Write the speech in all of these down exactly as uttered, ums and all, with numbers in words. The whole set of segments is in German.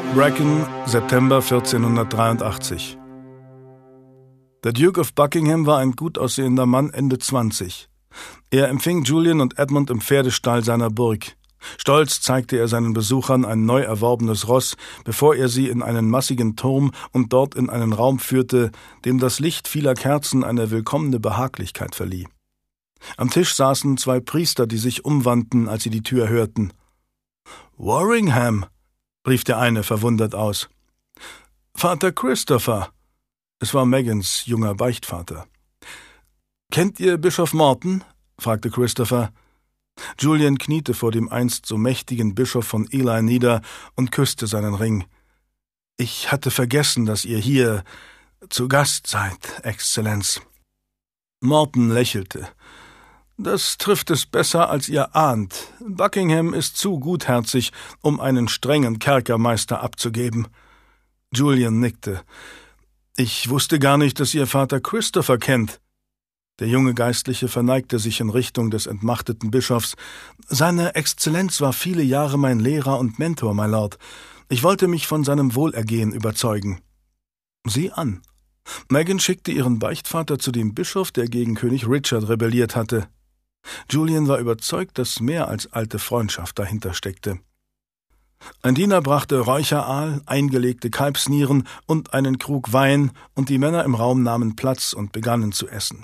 Brecon, September vierzehnhundertdreiundachtzig. Der Duke of Buckingham war ein gut aussehender Mann Ende zwanzig. Er empfing Julian und Edmund im Pferdestall seiner Burg. Stolz zeigte er seinen Besuchern ein neu erworbenes Ross, bevor er sie in einen massigen Turm und dort in einen Raum führte, dem das Licht vieler Kerzen eine willkommene Behaglichkeit verlieh. Am Tisch saßen zwei Priester, die sich umwandten, als sie die Tür hörten. »Warringham«, rief der eine verwundert aus. »Vater Christopher«, es war Megans junger Beichtvater. »Kennt ihr Bischof Morton?« fragte Christopher. Julian kniete vor dem einst so mächtigen Bischof von Ely nieder und küsste seinen Ring. »Ich hatte vergessen, dass ihr hier zu Gast seid, Exzellenz.« Morton lächelte. »Das trifft es besser, als ihr ahnt. Buckingham ist zu gutherzig, um einen strengen Kerkermeister abzugeben.« Julian nickte. »Ich wusste gar nicht, dass ihr Vater Christopher kennt.« Der junge Geistliche verneigte sich in Richtung des entmachteten Bischofs. »Seine Exzellenz war viele Jahre mein Lehrer und Mentor, my Lord. Ich wollte mich von seinem Wohlergehen überzeugen.« »Sieh an.« Megan schickte ihren Beichtvater zu dem Bischof, der gegen König Richard rebelliert hatte. Julian war überzeugt, dass mehr als alte Freundschaft dahinter steckte. Ein Diener brachte Räucheraal, eingelegte Kalbsnieren und einen Krug Wein, und die Männer im Raum nahmen Platz und begannen zu essen.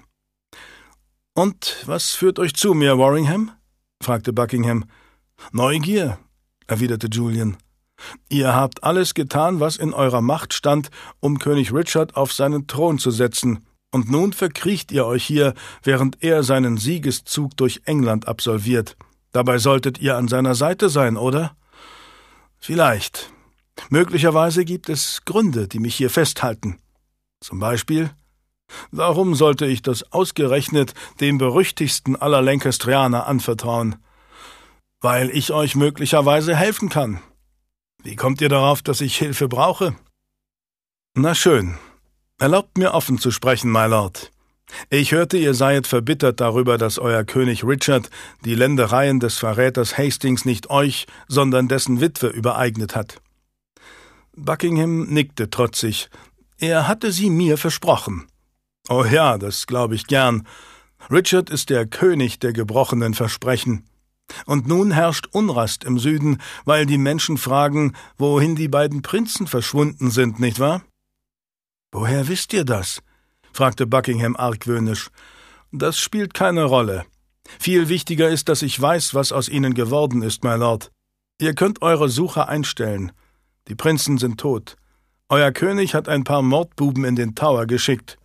»Und was führt euch zu mir, Warringham?« fragte Buckingham. »Neugier«, erwiderte Julian. »Ihr habt alles getan, was in eurer Macht stand, um König Richard auf seinen Thron zu setzen, und nun verkriecht ihr euch hier, während er seinen Siegeszug durch England absolviert. Dabei solltet ihr an seiner Seite sein, oder?« »Vielleicht. Möglicherweise gibt es Gründe, die mich hier festhalten. Zum Beispiel: Warum sollte ich das ausgerechnet dem berüchtigsten aller Lancastrianer anvertrauen? Weil ich euch möglicherweise helfen kann. Wie kommt ihr darauf, dass ich Hilfe brauche? Na schön. Erlaubt mir offen zu sprechen, my Lord. Ich hörte, ihr seiet verbittert darüber, dass euer König Richard die Ländereien des Verräters Hastings nicht euch, sondern dessen Witwe übereignet hat. Buckingham nickte trotzig. Er hatte sie mir versprochen. Oh ja, das glaube ich gern. Richard ist der König der gebrochenen Versprechen. Und nun herrscht Unrast im Süden, weil die Menschen fragen, wohin die beiden Prinzen verschwunden sind, nicht wahr? »Woher wisst ihr das?« fragte Buckingham argwöhnisch. »Das spielt keine Rolle. Viel wichtiger ist, dass ich weiß, was aus ihnen geworden ist, my Lord. Ihr könnt eure Suche einstellen. Die Prinzen sind tot. Euer König hat ein paar Mordbuben in den Tower geschickt.«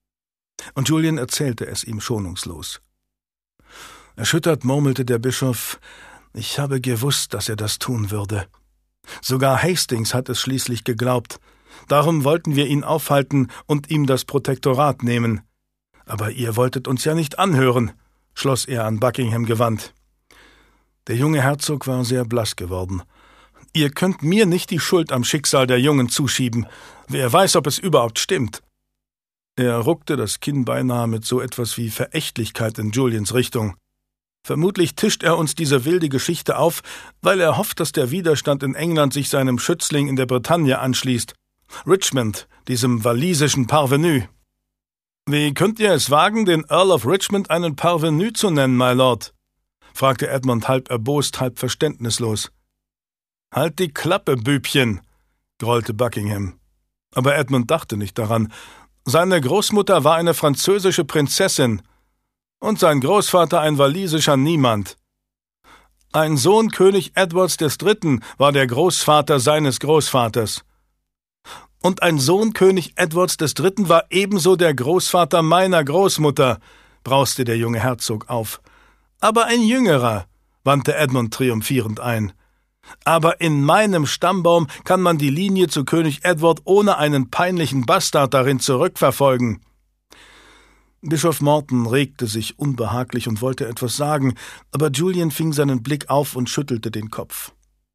Und Julian erzählte es ihm schonungslos. Erschüttert murmelte der Bischof, »Ich habe gewusst, dass er das tun würde. Sogar Hastings hat es schließlich geglaubt. Darum wollten wir ihn aufhalten und ihm das Protektorat nehmen. Aber ihr wolltet uns ja nicht anhören«, schloss er an Buckingham gewandt. Der junge Herzog war sehr blass geworden. »Ihr könnt mir nicht die Schuld am Schicksal der Jungen zuschieben. Wer weiß, ob es überhaupt stimmt.« Er ruckte das Kinn beinahe mit so etwas wie Verächtlichkeit in Julians Richtung. Vermutlich tischt er uns diese wilde Geschichte auf, weil er hofft, dass der Widerstand in England sich seinem Schützling in der Bretagne anschließt, Richmond, diesem walisischen Parvenu. »Wie könnt ihr es wagen, den Earl of Richmond einen Parvenu zu nennen, my Lord?« fragte Edmund halb erbost, halb verständnislos. »Halt die Klappe, Bübchen«, grollte Buckingham. Aber Edmund dachte nicht daran. Seine Großmutter war eine französische Prinzessin und sein Großvater ein walisischer Niemand. Ein Sohn König Edwards des Dritten war der Großvater seines Großvaters. Und ein Sohn König Edwards des Dritten war ebenso der Großvater meiner Großmutter«, brauste der junge Herzog auf. »Aber ein jüngerer«, wandte Edmund triumphierend ein. »Aber in meinem Stammbaum kann man die Linie zu König Edward ohne einen peinlichen Bastard darin zurückverfolgen.« Bischof Morton regte sich unbehaglich und wollte etwas sagen, aber Julian fing seinen Blick auf und schüttelte den Kopf.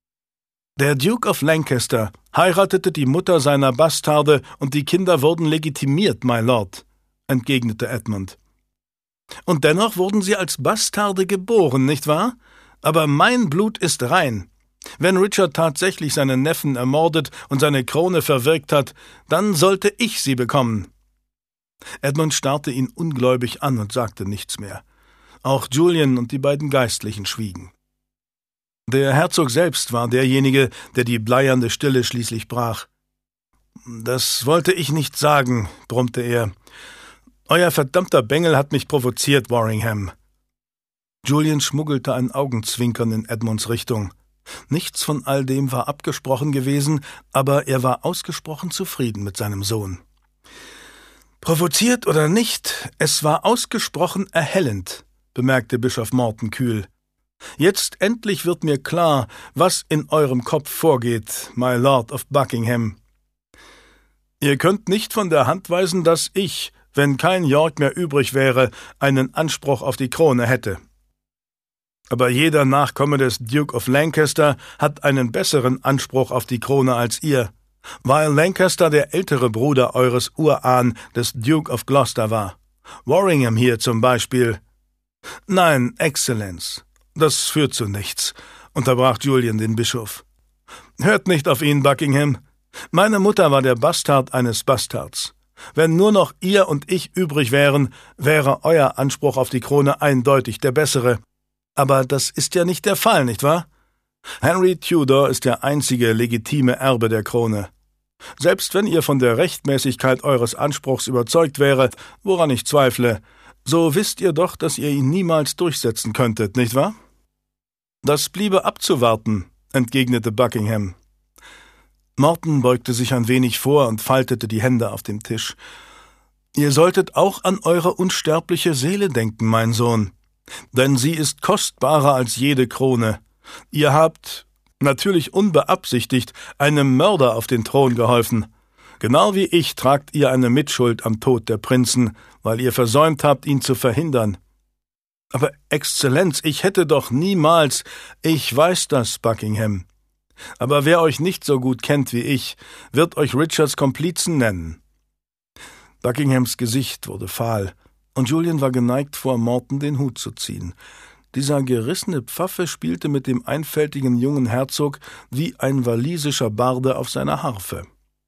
»Der Duke of Lancaster heiratete die Mutter seiner Bastarde und die Kinder wurden legitimiert, my Lord«, entgegnete Edmund. »Und dennoch wurden sie als Bastarde geboren, nicht wahr? Aber mein Blut ist rein. Wenn Richard tatsächlich seinen Neffen ermordet und seine Krone verwirkt hat, dann sollte ich sie bekommen. Edmund starrte ihn ungläubig an und sagte nichts mehr. Auch Julian und die beiden Geistlichen schwiegen. Der Herzog selbst war derjenige, der die bleiernde Stille schließlich brach. »Das wollte ich nicht sagen«, brummte er. »Euer verdammter Bengel hat mich provoziert, Warringham.« Julian schmuggelte ein Augenzwinkern in Edmunds Richtung. Nichts von all dem war abgesprochen gewesen, aber er war ausgesprochen zufrieden mit seinem Sohn. »Provoziert oder nicht, es war ausgesprochen erhellend«, bemerkte Bischof Morton kühl. »Jetzt endlich wird mir klar, was in eurem Kopf vorgeht, my Lord of Buckingham. Ihr könnt nicht von der Hand weisen, dass ich, wenn kein York mehr übrig wäre, einen Anspruch auf die Krone hätte. Aber jeder Nachkomme des Duke of Lancaster hat einen besseren Anspruch auf die Krone als ihr, weil Lancaster der ältere Bruder eures Urahn des Duke of Gloucester war. Warringham hier zum Beispiel.« »Nein, Exzellenz, das führt zu nichts«, unterbrach Julian den Bischof. »Hört nicht auf ihn, Buckingham. Meine Mutter war der Bastard eines Bastards. Wenn nur noch ihr und ich übrig wären, wäre euer Anspruch auf die Krone eindeutig der bessere. Aber das ist ja nicht der Fall, nicht wahr? Henry Tudor ist der einzige legitime Erbe der Krone. Selbst wenn ihr von der Rechtmäßigkeit eures Anspruchs überzeugt wäret, woran ich zweifle, so wisst ihr doch, dass ihr ihn niemals durchsetzen könntet, nicht wahr?« »Das bliebe abzuwarten«, entgegnete Buckingham. Morton beugte sich ein wenig vor und faltete die Hände auf dem Tisch. »Ihr solltet auch an eure unsterbliche Seele denken, mein Sohn, denn sie ist kostbarer als jede Krone. Ihr habt, natürlich unbeabsichtigt, einem Mörder auf den Thron geholfen. Genau wie ich tragt ihr eine Mitschuld am Tod der Prinzen, weil ihr versäumt habt, ihn zu verhindern. Aber Exzellenz, ich hätte doch niemals... Ich weiß das, Buckingham. Aber wer euch nicht so gut kennt wie ich, wird euch Richards Komplizen nennen.« Buckinghams Gesicht wurde fahl, und Julian war geneigt, vor Morton den Hut zu ziehen. Dieser gerissene Pfaffe spielte mit dem einfältigen jungen Herzog wie ein walisischer Barde auf seiner Harfe.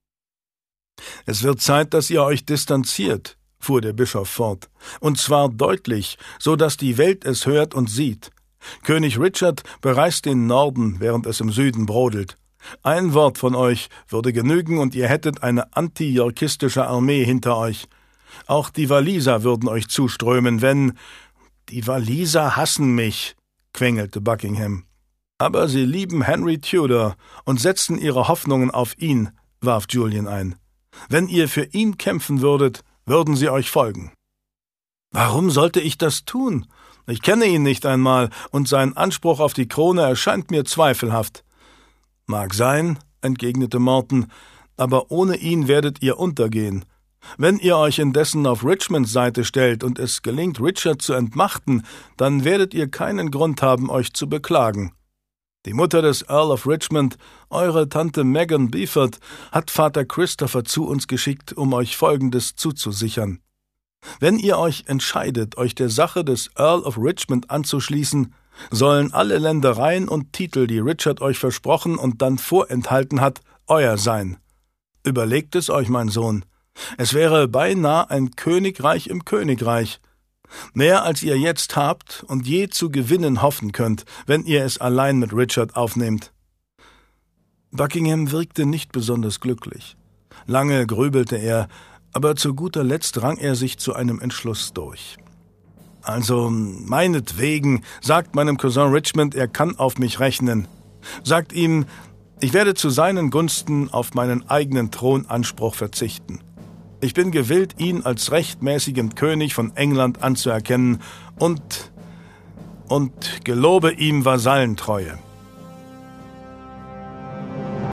»Es wird Zeit, dass ihr euch distanziert«, fuhr der Bischof fort, »und zwar deutlich, so dass die Welt es hört und sieht. König Richard bereist den Norden, während es im Süden brodelt. Ein Wort von euch würde genügen, und ihr hättet eine anti-yorkistische Armee hinter euch. Auch die Waliser würden euch zuströmen, wenn... »Die Waliser hassen mich«, quengelte Buckingham. »Aber sie lieben Henry Tudor und setzen ihre Hoffnungen auf ihn«, warf Julian ein. »Wenn ihr für ihn kämpfen würdet, würden sie euch folgen.« »Warum sollte ich das tun? Ich kenne ihn nicht einmal, und sein Anspruch auf die Krone erscheint mir zweifelhaft.« »Mag sein«, entgegnete Morton, »aber ohne ihn werdet ihr untergehen. Wenn ihr euch indessen auf Richmonds Seite stellt und es gelingt, Richard zu entmachten, dann werdet ihr keinen Grund haben, euch zu beklagen. Die Mutter des Earl of Richmond, eure Tante Megan Beaufort, hat Vater Christopher zu uns geschickt, um euch Folgendes zuzusichern. Wenn ihr euch entscheidet, euch der Sache des Earl of Richmond anzuschließen, sollen alle Ländereien und Titel, die Richard euch versprochen und dann vorenthalten hat, euer sein. Überlegt es euch, mein Sohn. Es wäre beinahe ein Königreich im Königreich. Mehr als ihr jetzt habt und je zu gewinnen hoffen könnt, wenn ihr es allein mit Richard aufnehmt.« Buckingham wirkte nicht besonders glücklich. Lange grübelte er, aber zu guter Letzt rang er sich zu einem Entschluss durch. »Also, meinetwegen, sagt meinem Cousin Richmond, er kann auf mich rechnen. Sagt ihm, ich werde zu seinen Gunsten auf meinen eigenen Thronanspruch verzichten. Ich bin gewillt, ihn als rechtmäßigen König von England anzuerkennen und, und gelobe ihm Vasallentreue.«